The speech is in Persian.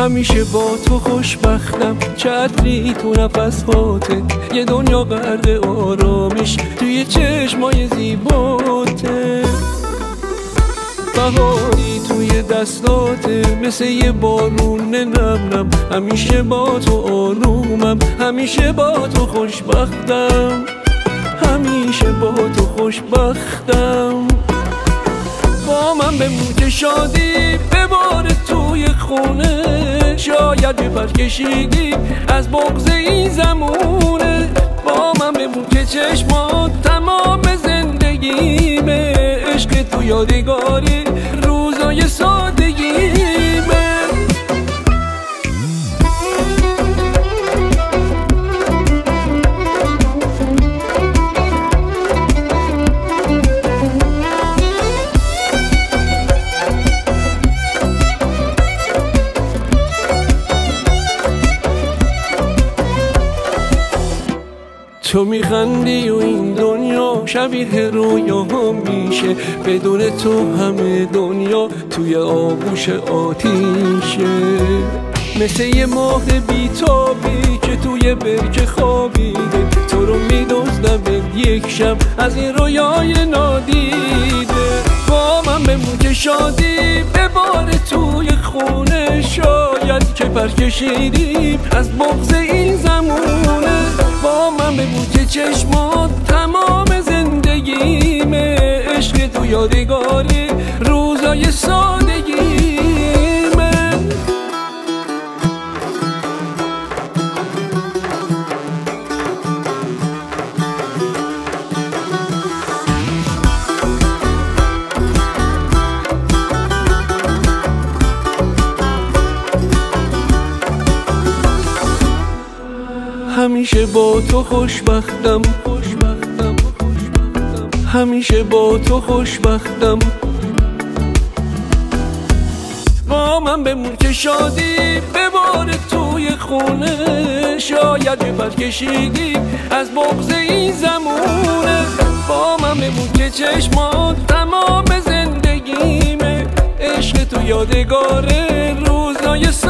همیشه با تو خوشبختم، چتری تو نفس هاته، یه دنیا غرق آرامش توی چشمای زیباته. بهاری توی دستاته مثل یه بارون نم نم، همیشه با تو آرومم، همیشه با تو خوشبختم، همیشه با تو خوشبختم. با من بمون که شادی بباره توی خونه، شاید بپر کشیدی از بغض این زمونه. با من بمون که چشمات تمام زندگیمه، عشق تو یادگاری روزای سادگیمه. تو میخندی و این دنیا شبیه رویا میشه، بدون تو همه دنیا توی آغوش آتیشه. مثل یه ماه بیتابی که توی برکه خوابیده، تو رو میدزدم یک شب از این رویای نادیده. با من بمون که شادی بباره توی خونه، شاید که پر کشیدیم از بغض این زمونه. با من بمون که چشمات تمام زندگیمه، عشق تو یادگاری روزای سادگیمه. همیشه با تو خوشبختم، همیشه با تو خوشبختم. با من بمون که شادی بباره توی خونه، شاید بپر کشیدی از بغض این زمونه. با من بمون که چشمات تمام زندگیمه، عشق تو یادگار روزای